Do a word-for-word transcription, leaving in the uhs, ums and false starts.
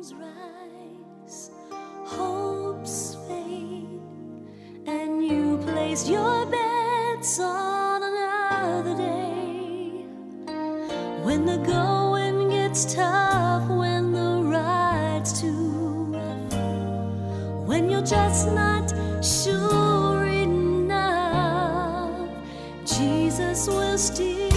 storms rise, hopes fade, and you place your bets on another day. When the going gets tough, when the ride's too rough, when you're just not sure enough, Jesus will still